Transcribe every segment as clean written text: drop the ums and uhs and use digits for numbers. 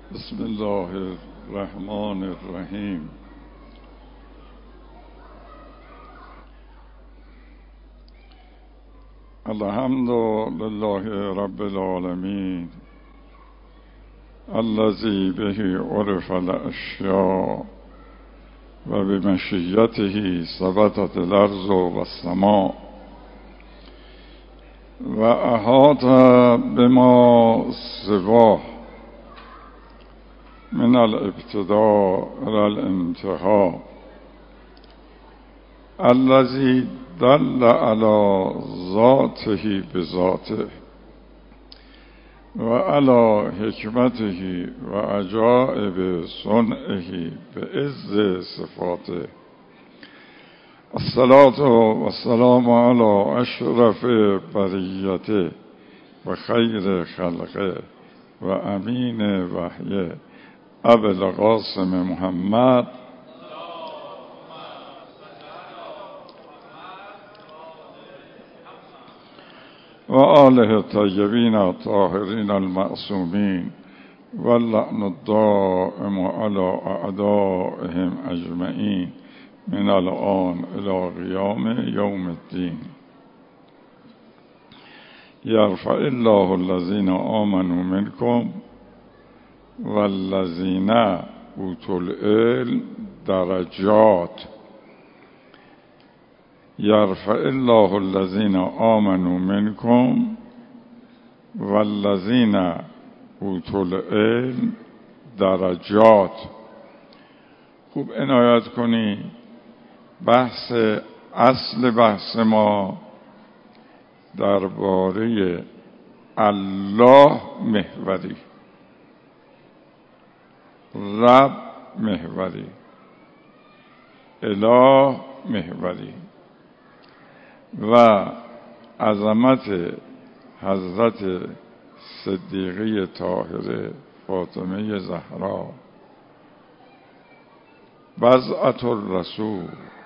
بسم الله الرحمن الرحیم. الحمد لله رب العالمین الذی به عرف الاشیاء و بمشیته ثبتت الارض و السماء و احاط بما سواه من الابتداء الى الانتهاء الذي دل على ذاته بذاته و على حکمته و عجائب صنعه بعز صفاته. الصلاة والسلام على اشرف بریته و خیر خلقه و امین وحیه ابو القاسم محمد و آله الطیبین الطاهرین المعصومین واللعن الدائم على اعدائهم اجمعین من الآن الى قیام یوم الدین. یرفع الله الذین آمنوا منکم والذین اوتوا العلم درجات. یرفع الله الذین آمنوا منکم والذین اوتوا العلم درجات. خوب عنایت کنی، اصل بحث ما درباره الله محوری، رب محوری، اله محوری و عظمت حضرت صدیقه طاهره فاطمه زهرا، بضعة الرسول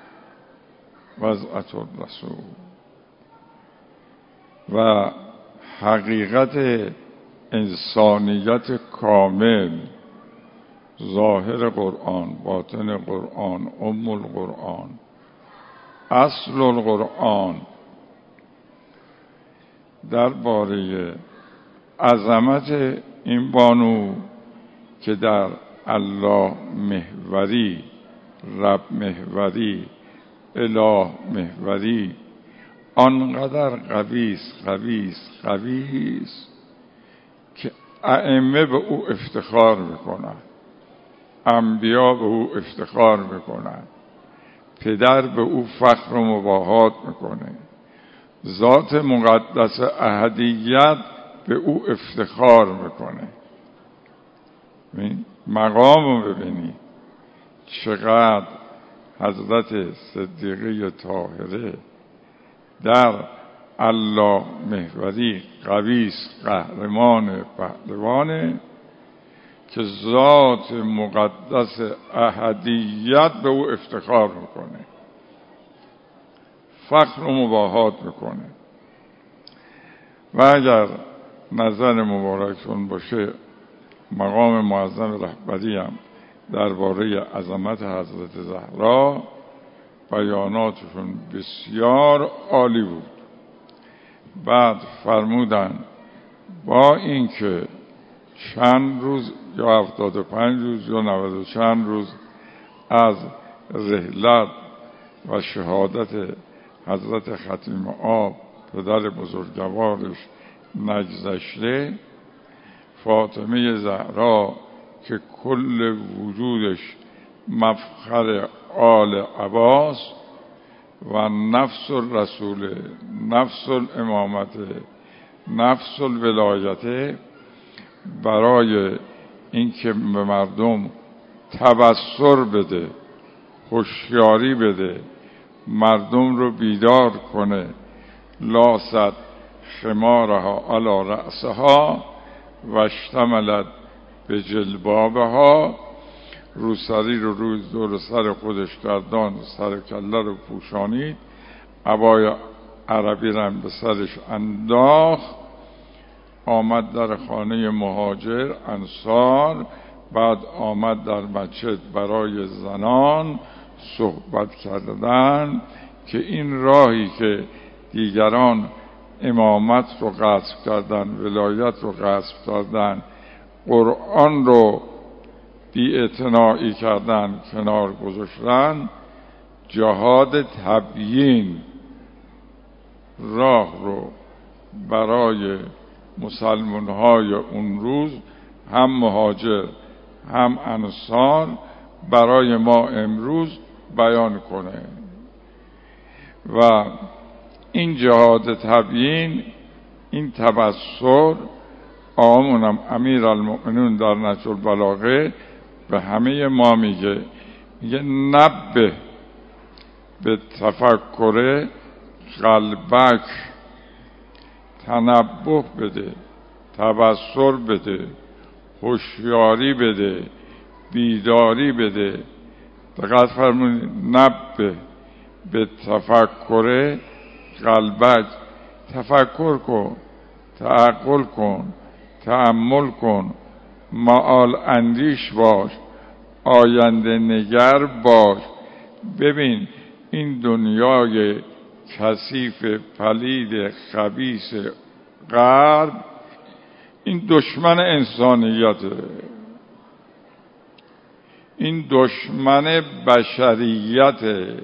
و حقیقت انسانیت کامل، ظاهر قرآن، باطن قرآن، ام القرآن، اصل القرآن، درباره عظمت این بانو که در الله محوری، رب محوری، اله محوری آنقدر قویست که ائمه به او افتخار میکنن، انبیا به او افتخار میکنن، پدر به او فخر و مباهات میکنه، ذات مقدس احدیت به او افتخار میکنه. مقام رو ببینی چقدر حضرت صدیقه طاهره در الله محوری قویست، قهرمان، پهلوانه که ذات مقدس احدیت به او افتخار میکنه، فخر و مباهات میکنه. و اگر نظر مبارکتون باشه، مقام معظم رهبری هم درباره عظمت حضرت زهرا بیاناتشون بسیار عالی بود. بعد فرمودن با اینکه چند روز یا 75 روز یا 90 و چند روز از رحلت و شهادت حضرت ختیم آب پدر بزرگوارش نگذشته، فاطمه زهرا که کل وجودش مفخر آل عباس و نفس الرسول، نفس الامامت، نفس الولایت، برای اینکه به مردم تبصر بده، هوشیاری بده، مردم رو بیدار کنه، لاست خمارها علی رأسها و اشتملت به جلبابها، روسری رو روی دور سر خودش گردان، سر کله رو پوشانید، عبای عربی رو به سرش انداخت، آمد در خانه مهاجر انصار بعد آمد در مسجد برای زنان صحبت کردن که این راهی که دیگران امامت رو غصب کردن، ولایت رو غصب کردن، قرآن رو بی‌اعتنایی کردن، کنار گذاشتن، جهاد تبیین راه رو برای مسلمان‌های اون روز، هم مهاجر هم انصار، برای ما امروز بیان کنه. و این جهاد تبیین، این تبصر، آقامونم امیرالمؤمنین در نهج البلاغه به همه ما میگه نبه به تفکر قلبک، تنبه بده، تبصر بده، هوشیاری بده، بیداری بده. دقت فرمونید، نبه به تفکر قلبک، تفکر کن، تعقل کن، تأمل کن، معال اندیش باش، آینده نگر باش. ببین این دنیای کثیف پلید خبیث غرب، این دشمن انسانیته، این دشمن بشریت،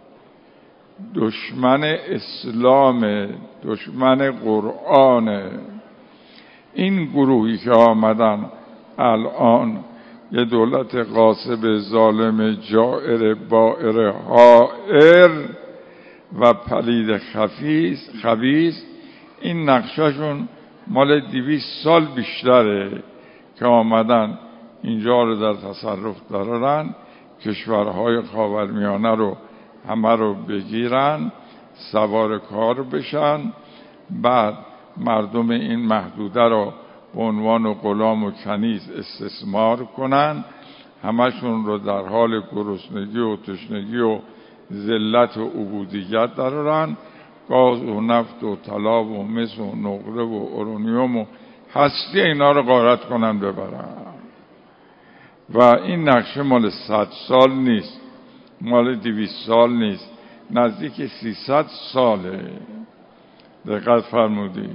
دشمن اسلام، دشمن قرآن. این گروهی که آمدن الان یه دولت غاصب ظالم جائر بائر حائر و پلید خبیث، این نقشهشون مال 200 سال بیشتره که آمدن اینجا رو در تصرف دارن، کشورهای خاورمیانه رو همه رو بگیرن، سوار کار بشن، بعد مردم این محدوده رو به عنوان غلام و کنیز استثمار کنن، همشون رو در حال گرسنگی و تشنگی و ذلت و عبودیت درارن، گاز و نفت و طلا و مس و نقره و اورانیوم و هستی اینا رو غارت کنن ببرن. و این نقشه مال 100 سال نیست، مال 200 سال نیست، نزدیک 300 ساله. دقت فرمودی.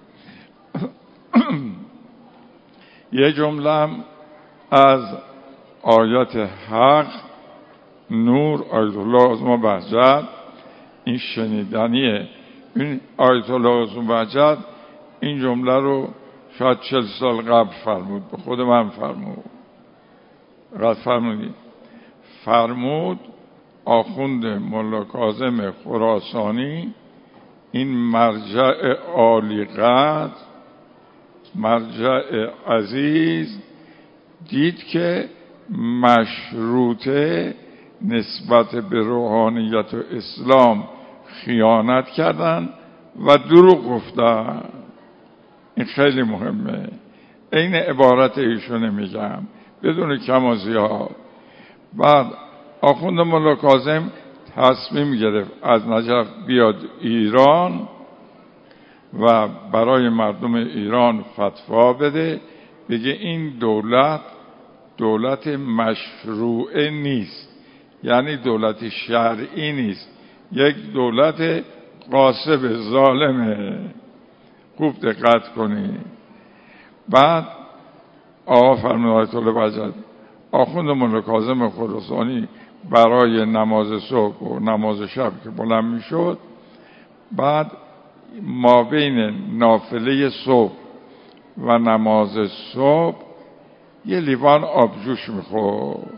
یه جمله از آیات حق نور آیت الله عظمی بهجت، این شنیدنیه. این آیت الله عظمی بهجت این جمله رو شاید 40 سال قبل فرمود، به خود من فرمود. فرمود آخوند ملا کاظم خراسانی، این مرجع عالی قدر، مرجع عزیز، دید که مشروطه نسبت به روحانیت و اسلام خیانت کردن و دروغ گفتن. این خیلی مهمه. این عبارت ایشونه میگم بدون کم و زیاد. بعد آخوند ملا کاظم تصمیم گرفت از نجف بیاد ایران و برای مردم ایران فتوا بده، بگه این دولت مشروعه نیست، یعنی دولت شرعی نیست، یک دولت غاصب ظالمه. خوب دقت کنید. بعد آقا فرمود آیت الله بهجت، آخوند ملا کاظم خراسانی برای نماز صبح و نماز شب که بلند می شد، بعد ما بین نافله صبح و نماز صبح یه لیوان آبجوش میخورد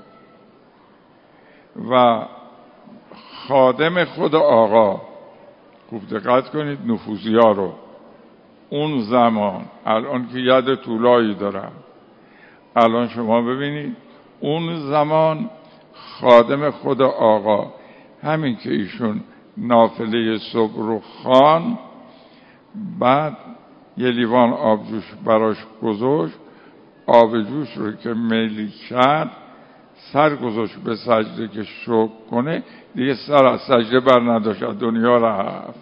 و خادم خود آقا، خوب دقت کنید نفوذی ها رو اون زمان، الان که ید طولایی دارم، الان شما ببینید اون زمان خادم خود آقا همین که ایشون نافله صبح رو خوان، بعد یه لیوان آبجوش براش گذاشت، آب جوش رو که میل کرد سر گذاشت به سجده که شکر کنه، دیگه سر از سجده بر نداشت، دنیا رفت.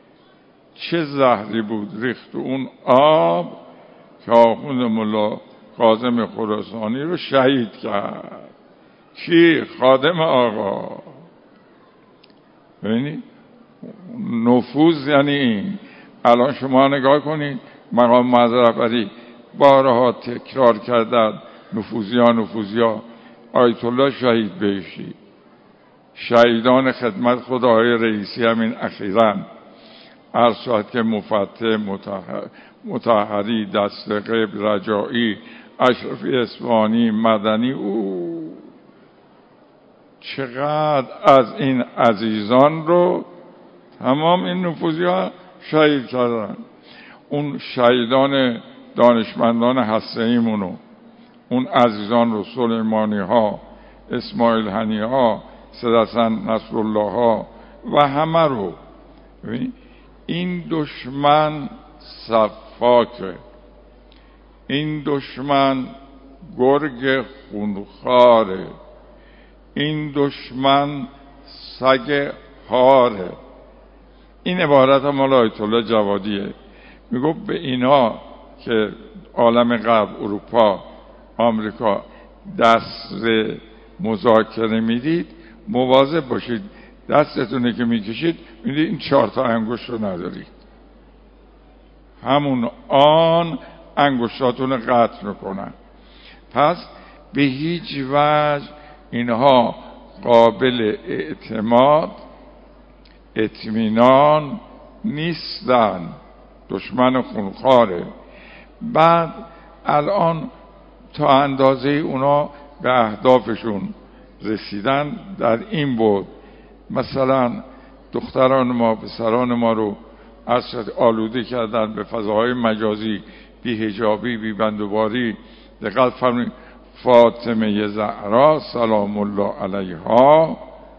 چه زهری بود ریخت اون آب که آخوند ملا کاظم خراسانی رو شهید کرد. کی؟ خادم آقا. ببینید نفوذ یعنی این. الان شما نگاه کنید مقام معظم رهبری بارها تکرار کردن نفوذیا آیت الله شهید بهشتی، شهیدان خدمت خود آقای رئیسی همین اخیراً عرض شد که مفتح، مطهری، دستقبل، رجایی، اشرفی اصفهانی، مدنی، او چقدر از این عزیزان رو تمام این نفوذی‌ها شهید کردن. اون شهیدان دانشمندان هسته‌ایمونو، اون عزیزان رو، سلیمانی ها، اسماعیل هنی ها، سیدحسن نصرالله ها و همه رو. این دشمن صفاکه، این دشمن گرگ خونخواره، این دشمن سگ هاره. این عبارت مال آیت الله جوادیه. میگو به اینا که عالم غرب، اروپا، آمریکا دست مذاکره میدید مواظب باشید، دستتونه که میکشید میدید این 4 انگشت رو ندارید، همون آن انگشتاتون قطع میکنن. پس به هیچ وجه اینها قابل اعتماد، اطمینان نیستن. دشمن خونخواره. بعد الان تا اندازه اونا به اهدافشون رسیدن در این بود. مثلا دختران ما، پسران ما رو آلوده کردن به فضاهای مجازی، بی حجابی، بی بندوباری. دقت فرمایید فاطمه زهرا سلام الله علیها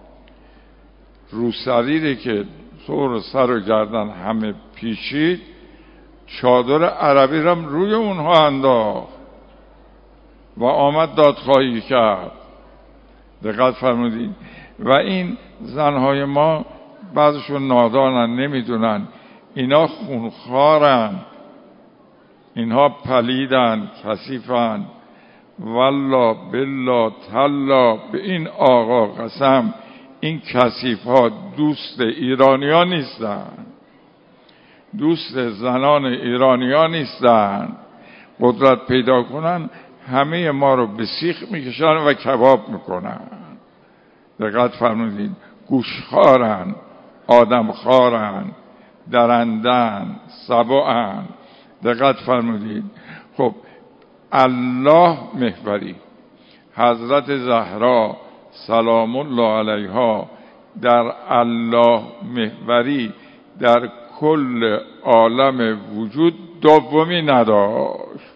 روسریری که سر و گردن همه پیچید، چادر عربی رم روی اونها انداخت و آمد دادخواهی کرد. دقت فرمودید. و این زنهای ما بعضشون نادانن، نمیدونن اینا خونخوارن، اینها پلیدن، کثیفن. والله بالله تالله به این آقا قسم، این کثیف ها دوست ایرانی ها نیستن، دوست زنان ایرانی ها نیستن. قدرت پیدا کنن همه ما رو به سیخ میکشن و کباب میکنن. دقت فرمودید. گوشخوارن، آدمخوارن، درندن، سبعن. دقت فرمودید. خب الله محوری، حضرت زهرا سلام الله علیها در الله محوری در کل عالم وجود دومی نداشت.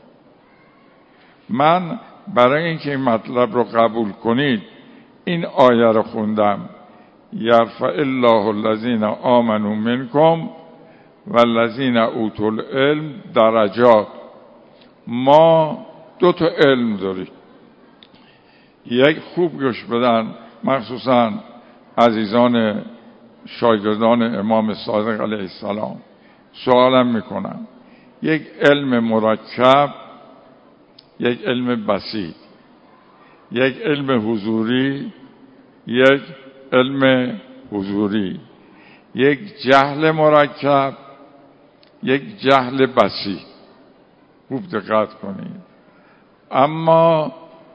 من برای اینکه این مطلب رو قبول کنید این آیه رو خوندم: یرفع الله الذین آمنوا منکم والذین اوتوا العلم درجات. ما 2 علم داریم. یک، خوب گوش بدن، مخصوصا عزیزان شاگردان امام صادق علیه السلام. سوالم میکنم، یک علم مرکب، یک علم بسیط، یک علم حضوری، یک علم حضوری، یک جهل مرکب، یک جهل بسیط. خوب دقت کنید. اما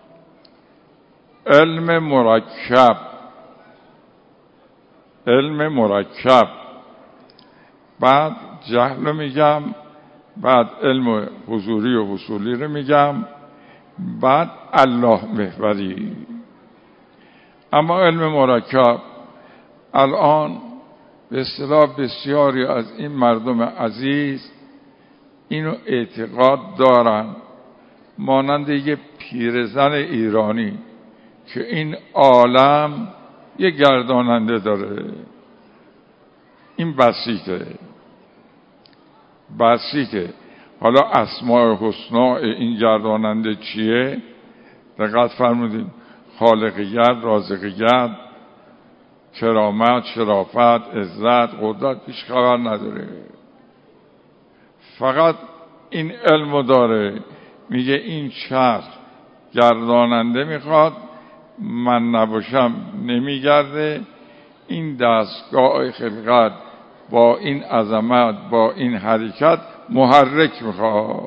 علم مرکب بعد جهل رو میگم، بعد علم حضوری و حصولی رو میگم، بعد الله محوری. اما علم مرکب الان به اصطلاح بسیاری از این مردم عزیز اینو اعتقاد دارن، مانند یه پیرزن ایرانی که این عالم یه گرداننده داره. این بسیطه. حالا اسماء حسنا این گرداننده چیه؟ دقت فرمودید. خالقیت، رازقیت، کرامت، شرافت، عزت، قدرت پیش خبر نداره. فقط این علمو داره میگه این چرخ گرداننده میخواد، من نباشم نمیگرده. این دستگاه خلقت با این عظمت، با این حرکت محرک میخواد.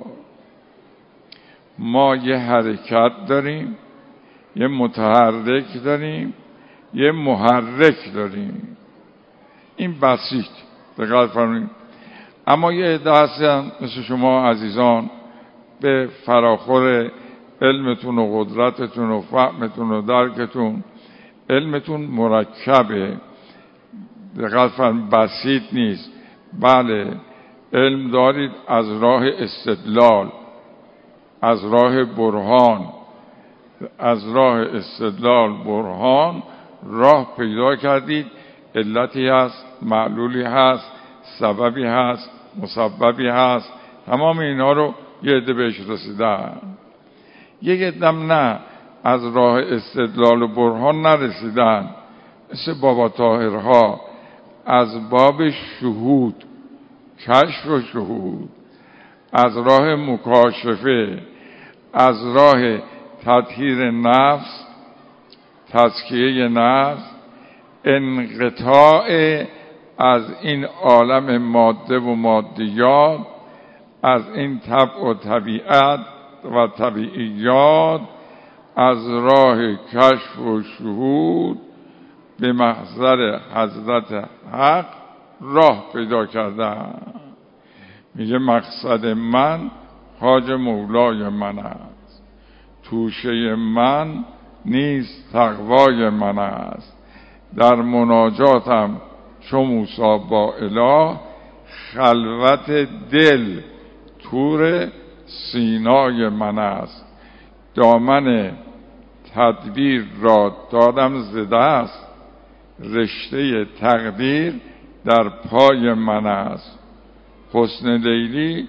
ما یه حرکت داریم، یه متحرک داریم، یه محرک داریم. این بسیط دقت فرمایید. اما یه عده هستن مثل شما عزیزان به فراخور علمتون و قدرتتون و فهمتون و درکتون، علمتون مرکبه، دقت فرمایید، بسیط نیست. بله علم دارید از راه استدلال، از راه برهان، از راه استدلال برهان راه پیدا کردید. علتی هست، معلولی هست، سببی هست، مسببی هست، تمام اینا رو یه عده بهش رسیدن. یک عده نه، از راه استدلال و برهان نرسیدن، مثل بابا طاهرها از باب شهود، کشف و شهود، از راه مکاشفه، از راه تطهیر نفس، تزکیه نفس، انقطاع از این عالم ماده و مادیات، از این طبع و طبیعت و طبیعیات، از راه کشف و شهود به محضر حضرت حق راه پیدا کردن. میگه مقصد من حاج مولای من است، توشه من نیز تقوای من است. در مناجاتم چو موسی با اله، خلوت دل طور سینای من است. دامن تدبیر را دادم ز دست، رشته تقدیر در پای من است. حسن لیلی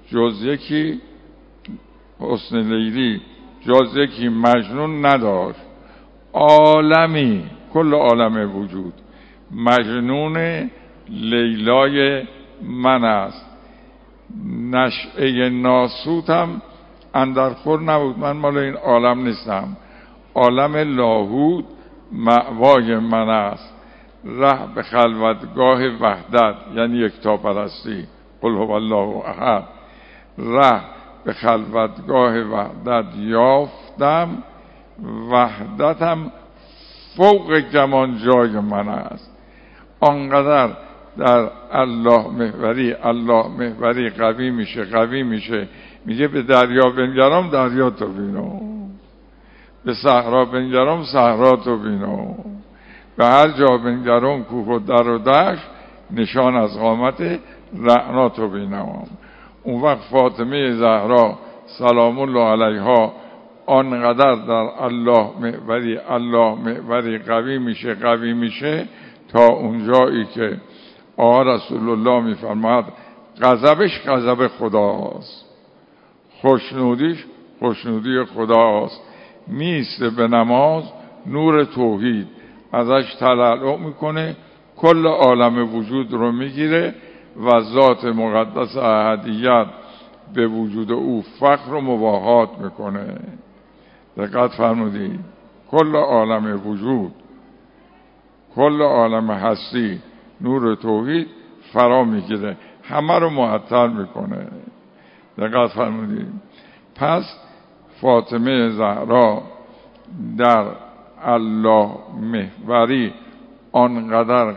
جز یکی مجنون نداشت، عالمی کل عالم وجود مجنون لیلای من است. نشأه ناسوتم اندر خور نبود، من مال این عالم نیستم، عالم لاهوت مأوای من است. ره به خلوتگاه وحدت یعنی یکتاپرستی، قل هو الله احد، ره به خلوتگاه وحدت یافتم، وحدتم فوق گمان جای من است. آنقدر در الله محوری قوی میشه، میگه به دریا بنگرم دریا تو بینو، به صحرا بنگرم صحرا تو بینو، به هر جا بنگرم کوه و در و دشت، نشان از قامت رعنا تو بینم. اون وقت فاطمه زهرا سلام الله علیها آنقدر در الله محوری قوی میشه تا اونجایی که آقا رسول الله میفرماید غضبش غضب خداست، خوشنودیش خوشنودی خداست. میسته به نماز نور توحید ازش تلالو میکنه، کل عالم وجود رو میگیره و ذات مقدس احدیت به وجود او فخر و مباهات میکنه. دقت فرمودید، کل عالم وجود، کل عالم هستی نور توحید فرا میگیره، همه رو معطل میکنه. دقت فرمودید. پس فاطمه زهرا در الله محوری آنقدر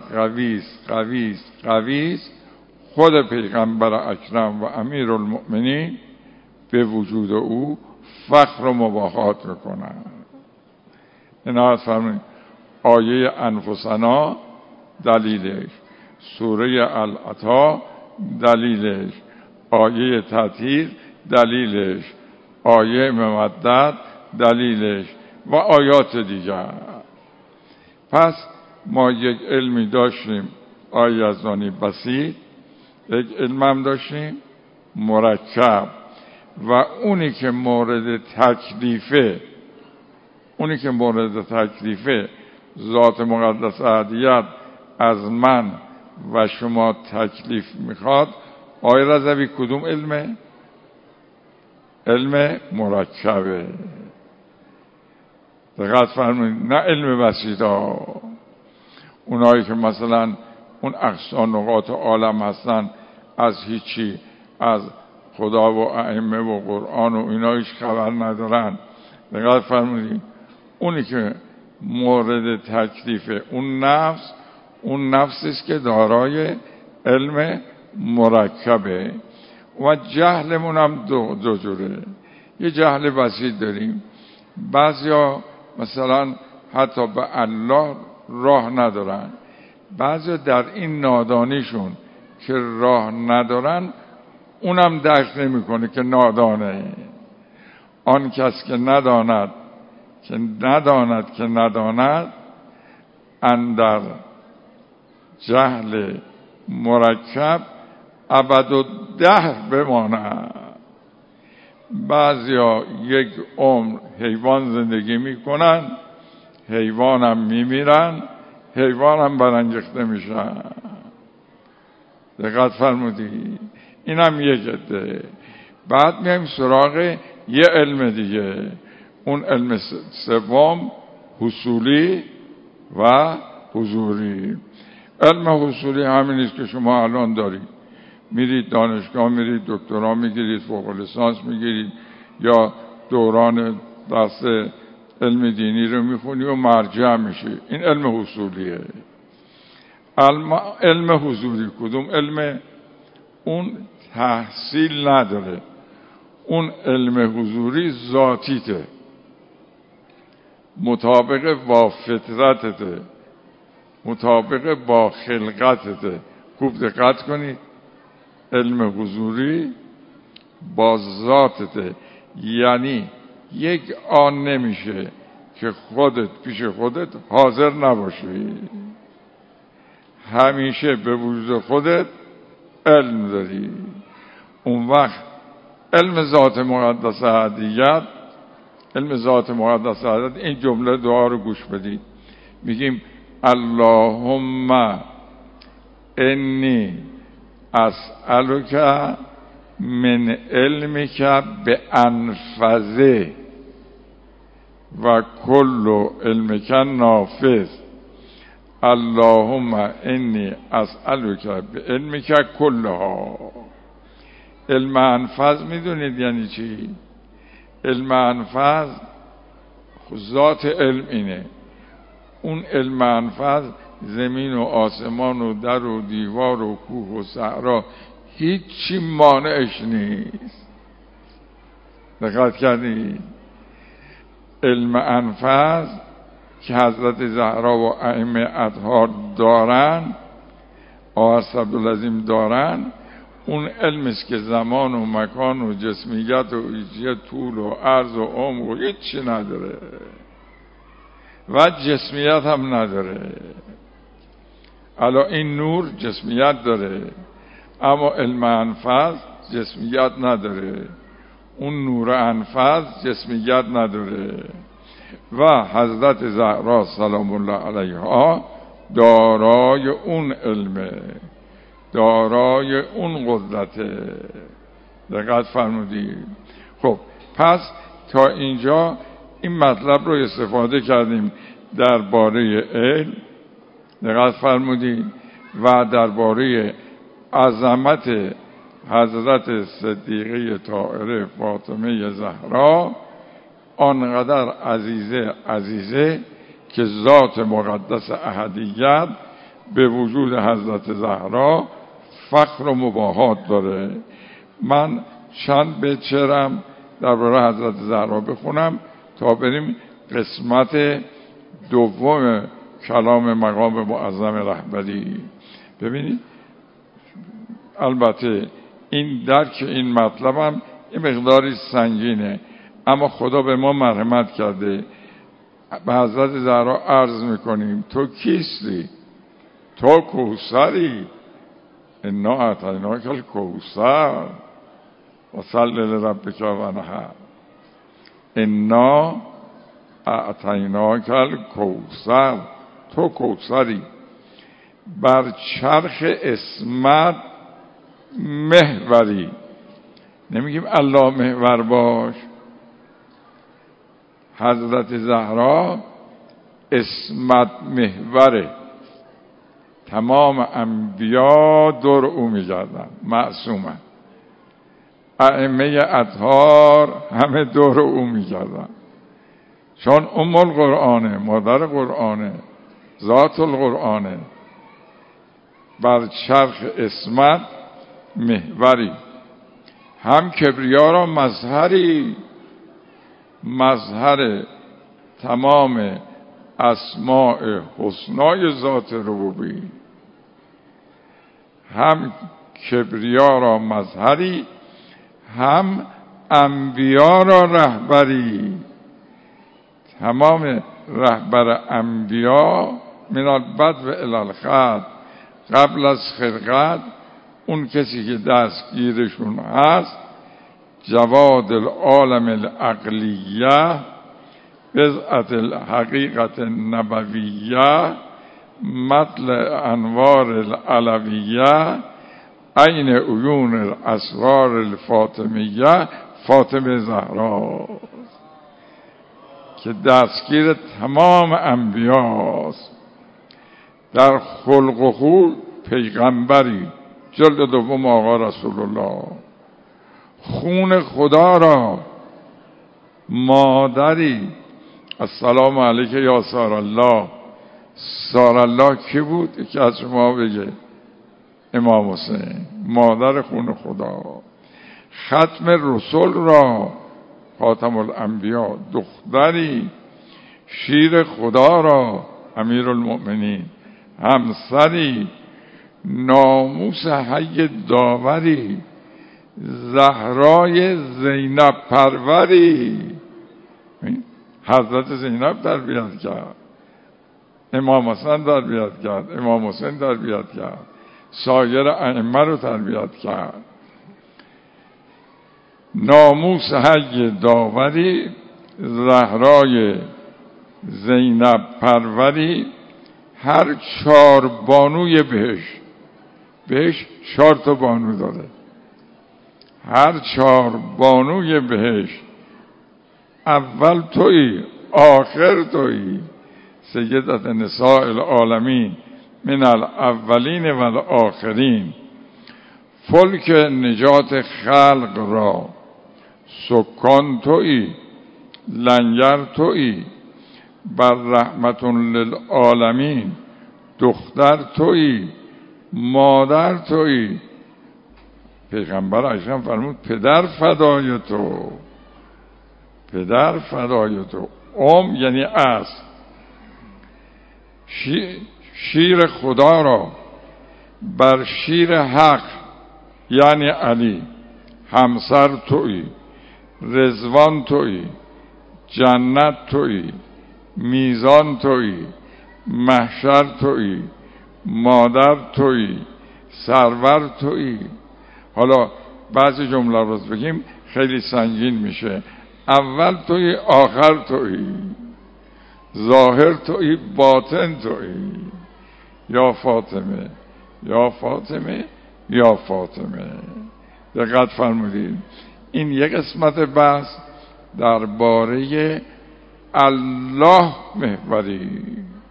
قویست خود پیغمبر اکرم و امیر المؤمنین به وجود او فخر و مباهات میکنن. اینا فرمودید آیه انفسنا دلیلش، سوره العطا دلیلش، آیه تطهیر دلیلش، آیه مودت دلیلش و آیات دیگر. پس ما یک علمی داشتیم آیه یزدانی بسیط، یک علم هم داشتیم مرکب، و اونی که مورد تکلیفه ذات مقدس احدیت از من و شما تکلیف میخواد. آیه رضوی کدوم علمه؟ علم مرکبه. دقت فرمایید، نه علم بسیطا. اونایی که مثلا اون اقصا نقاط عالم هستن، از هیچی، از خدا و ائمه و قرآن و اینا هیچ خبر ندارن. دقت فرمایید، اونی که مورد تکلیف اون نفسی است که دارای علم مرکبه. و جهلمون هم دو جوره. یه جهل بسیط داریم، بعضیا مثلا حتی به الله راه ندارن، بعضیا در این نادانیشون که راه ندارن اونم درک نمیکنه که نادانه. آن کس که نداند که نداند اندر جهل مرکب ابدالدهر بماند. بعضیا یک عمر حیوان زندگی میکنن، حیوان هم میمیرن، حیوان هم برانگیخته میشن. دقت فرمودی؟ این هم یک عده. بعد میایم سراغ یه علم دیگه، اون علم سوم حصولی و حضوری. علم حصولی همین است که شما الان دارید، میرید دانشگاه، میرید دکترا میگیرید، فوق لیسانس میگیرید، یا دوران درس علم دینی رو میخونی و مرجع میشی. این علم حصولیه. علم حضوری کدوم علم؟ اون تحصیل نداره. اون علم حضوری ذاتیته، مطابق با فطرتته، مطابق با خلقتته. خوب دقت کنید، علم حضوری با ذاتته. یعنی یک آن نمیشه که خودت پیش خودت حاضر نباشی، همیشه به وجود خودت علم داری. اون وقت علم ذات مقدس احدیت، علم ذات مقدس احدیت، این جمله دعا رو گوش بدید. میگیم اللهم انی اسألک من علمک بانفذه و کل علمک نافذ. اللهم انی اسألک بعلمک کلها. علم انفذ میدونید یعنی چی؟ علم انفذ ذات علم اینه. اون علم انفذ زمین و آسمان و در و دیوار و کوه و صحرا هیچی مانعش نیست. دقت کردی؟ علم انفذ که حضرت زهرا و ائمه اطهار دارن، آقا عبدالعظیم دارن، اون علم است که زمان و مکان و جسمیت و ایجاد طول و عرض و عمق و هیچی نداره و جسمیت هم نداره. الان این نور جسمیت داره، اما علم انفذ جسمیت نداره. اون نور انفذ جسمیت نداره. و حضرت زهرا سلام الله علیها دارای اون علمه، دارای اون قدرته. دقت فرمودید؟ خب پس تا اینجا این مطلب رو استفاده کردیم درباره علم. دقت فرمودید؟ و درباره عظمت حضرت صدیقه طاهره فاطمه زهرا، آنقدر عزیزه که ذات مقدس احدیت به وجود حضرت زهرا فخر و مباهات داره. من چند بیت شعرم درباره حضرت زهرا بخونم تا بریم قسمت دوم کلام مقام معظم رهبری. ببینید، البته این درک این مطلبم این مقداری سنگینه، اما خدا به ما مرحمت کرده. به حضرت زهرا عرض میکنیم تو کیستی؟ تو کوثری، انا اعطیناک الکوثر و صل لربک وانحر. انا اعطیناک الکوثر، تو کوثری، بر چرخ اسمت محوری، نمیگیم الله محور باش. حضرت زهرا عصمت محوره، تمام انبیا دور او میگردن، معصومه. ائمه اطهار همه دور او میگردن، چون ام القرآنه، مادر قرآنه، ذات القرآنه، بر چرخ عصمت محوری. هم کبریا را مظهری، مظهر تمام اسماء حسنای ذات ربوبی. هم کبریا را مظهری، هم انبیا را رهبری. تمام رهبر انبیا من البدو الی الخلق، قبل از خلقت اون کسی که دستگیرشون هست جواد العالم العقلیه، بضعت الحقیقت النبویه، مطلع انوار العلویه، عین عیون الاسرار الفاطمیه، فاطمه زهرا که دستگیر تمام انبیاست. در خلق و خو پیغمبری، جلد دوم آقا رسول الله. خون خدا را مادری، السلام علیک یا سار الله. سار الله کی بود که از شما بگه؟ امام حسین، مادر خون خدا. ختم رسول را خاتم الانبیا، دختری. شیر خدا را امیر المؤمنین، همسری. ناموس حی داوری، زهرای زینب پروری. حضرت زینب تربیت کرد، امام حسن تربیت کرد، امام حسین تربیت کرد، سایر ائمه رو تربیت کرد. ناموس حی داوری، زهرای زینب پروری. هر 4 بانوی بهش 4 تا بانو داره. هر 4 بانوی بهش، اول تویی، آخر تویی. سیدت نساء العالمین من الاولین و الاخرین. فلک نجات خلق را سکان تویی، لنگر تویی. بر رحمت للعالمین دختر تویی، مادر تویی. پیغمبر اکرم فرمود پدر فدای تو، پدر فدای تو. یعنی اصل. شیر خدا را بر شیر حق یعنی علی همسر تویی، رضوان تویی، جنت تویی، میزان تویی، محشر تویی، مادر تویی، سرور تویی. حالا بعضی جمله رو بگیم خیلی سنگین میشه. اول تویی، آخر تویی، ظاهر تویی، باطن تویی. یا فاطمه، یا فاطمه، یا فاطمه. دقت فرمودید. این یک قسمت بحث درباره الله محوری.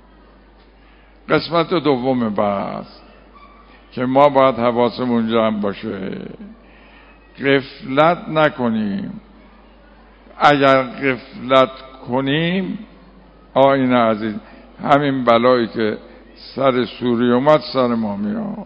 قسمت دوم بحث که ما باید حواسمون جمع باشه، غفلت نکنیم. اگر غفلت کنیم آیین عزیز، همین بلایی که سر سوریه اومد سر ما میاد.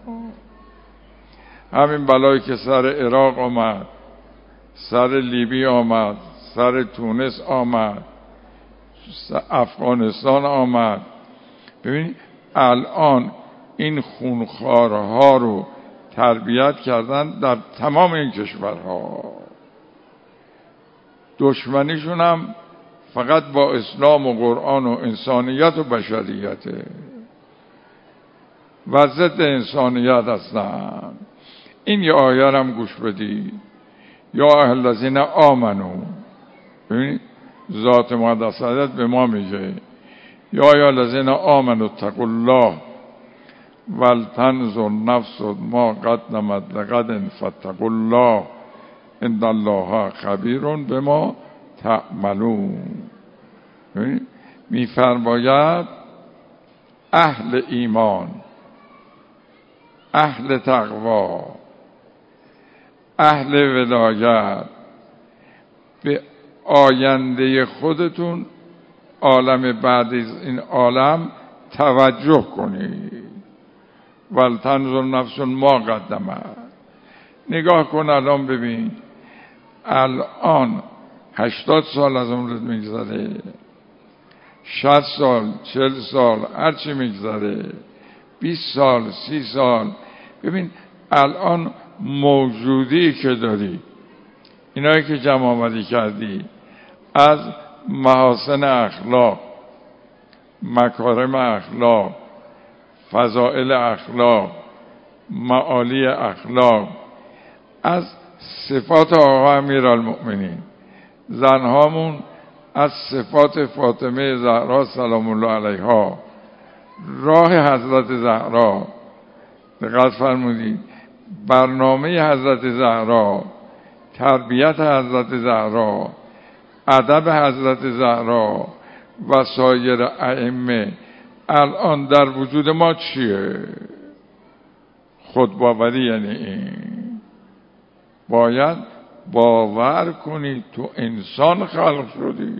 همین بلایی که سر عراق آمد، سر لیبی آمد، سر تونس آمد، افغانستان آمد. ببینید الان این خونخوارها رو تربیت کردن در تمام این کشورها. دشمنیشون هم فقط با اسلام و قرآن و انسانیت و بشریته و ضد انسانیت هستن. این یه آیه هم گوش بدید. یا اهل الذین آمنو، ببینید ذات مقدسیت به ما میگه یا اهل الذین آمنو اتقوا الله ولتنظر نفس ما قدمت لغد فاتقوا الله ان الله خبیر بما تعملون. میفرماید اهل ایمان، اهل تقوا، اهل ولایت، به آینده خودتون عالم بعد از این عالم توجه کنید. ولتنظر نفس ما قدمت. نگاه کن الان ببین، الان 80 سال از عمرت میگذره، 60 سال، 40 سال، هرچی میگذره، 20 سال، 30 سال. ببین الان موجودی که داری، اینایی که جمع آوری کردی از محاسن اخلاق، مکارم اخلاق، فضائل اخلاق، معالی اخلاق، از صفات آقا امیرالمؤمنین، زنهامون از صفات فاطمه زهرا سلام الله علیها، راه حضرت زهرا، دقت فرمودید، برنامه حضرت زهرا، تربیت حضرت زهرا، ادب حضرت زهرا و سایر ائمه الان در وجود ما چیه؟ خودباوری یعنی این. باید باور کنی تو انسان خلق شدی.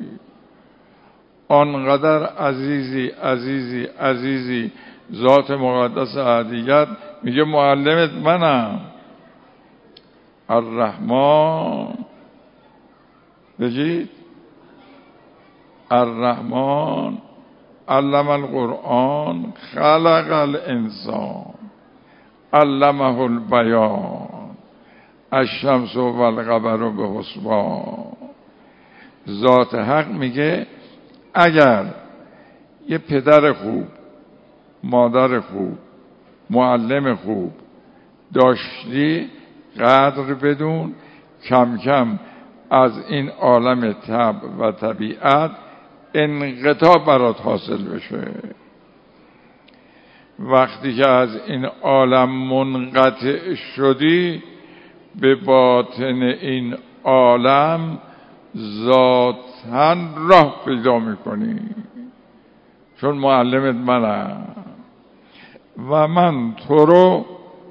آنقدر عزیزی عزیزی عزیزی ذات مقدس احدیت میگه معلمت منم. الرحمن، بگید الرحمن علم القرآن خلق الانسان علمه البیان الشمس و القمر بحسبان. ذات حق میگه اگر یه پدر خوب، مادر خوب، معلم خوب داشتی، قدر بدون، کم کم از این عالم طبع و طبیعت انقطاع برات حاصل بشه. وقتی که از این عالم منقطع شدی، به باطن این عالم ذاتاً راه پیدا میکنی، چون معلمت منم و من تو رو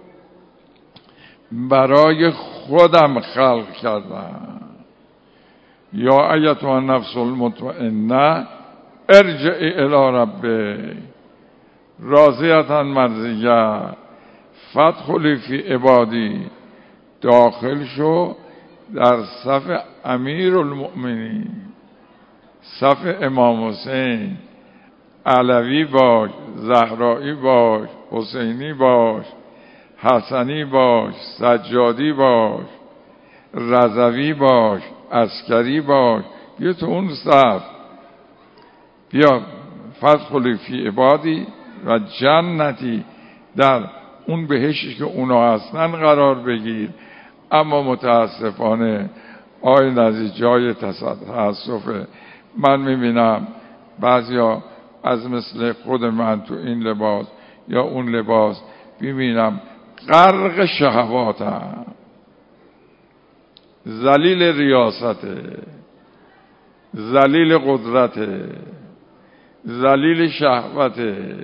برای خودم خلق کردم. یا ایتها النفس المطمئنه ارجعی الی ربک راضیة مرضیه فادخلی فی عبادی. داخل شو در صف امیرالمؤمنین، صف امام حسین. علوی باش، زهرایی باش، حسینی باش، حسنی باش، سجادی باش، رضوی باش، عسکری باش. بیا تو اون صف، بیا فادخلی فی عبادی و جنتی، در اون بهشتی که اونا هستن قرار بگیر. اما متاسفانه آقای نزی جای تاسفه، من میبینم بعضیا از مثل خود من تو این لباس یا اون لباس میبینم غرق شهواتم، ذلیل ریاسته، ذلیل قدرته، ذلیل شهوته،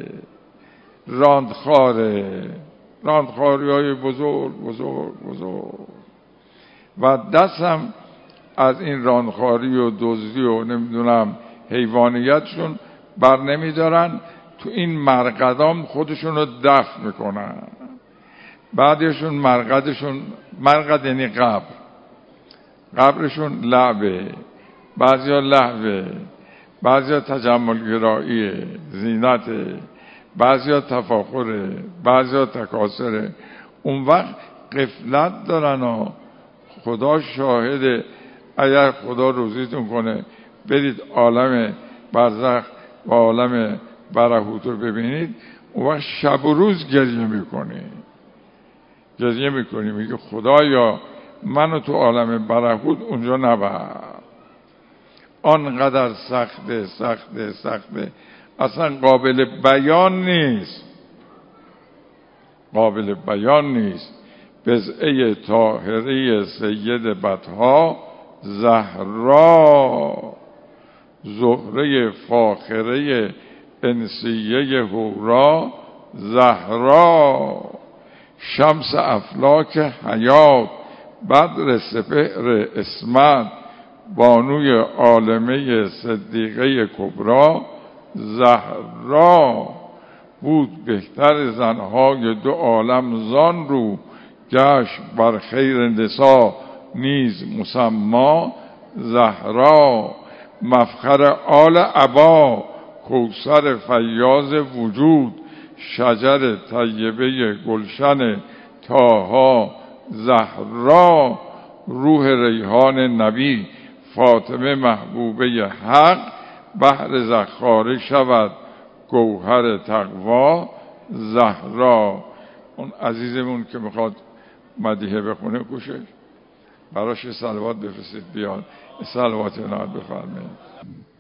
راندخاره، راندخاری های بزرگ بزرگ بزرگ. و دستم از این راندخاری و دزدی و نمیدونم حیوانیتشون بر نمیدارن. تو این مرقدام خودشون رو دفن میکنن. بعدشون مرقدشون، مرقد یعنی قبر، قبرشون لعبه، بعضیا لهوه، بعضیا تجملگراییه، زینته، بعضیا تفاخره، بعضیا تکاسره. اون وقت غفلت دارن و خدا شاهده. اگر خدا روزیتون کنه برید عالم برزخ و عالم برهوت رو ببینید، اون وقت شب و روز گریه میکنید، گریه میکنید، میگه خدایا منو تو عالم برهوت اونجا نبر. آنقدر سخته سخته سخته، اصلا قابل بیان نیست، قابل بیان نیست. بضعه طاهره سید بدها زهرا، زهره فاخره انسیه هورا زهرا، شمس افلاک حیات بدر سپهر اسمت، بانوی عالمه صدیقه کبرا زهرا. بود بهتر زنهای دو عالم زان رو، گشت بر خیر نسا نیز مسما زهرا. مفخر آل عبا کوثر فیاض وجود، شجر طیبه گلشن طاها زهرا. روح ریحان نبی فاطمه محبوبه حق، بحر زخاره شود گوهر تقوا زهرا. اون عزیزمون که میخواد مدیحه بخونه گوشش براش صلوات بفرستید بیاد. صلوات عنایت بفرمایید.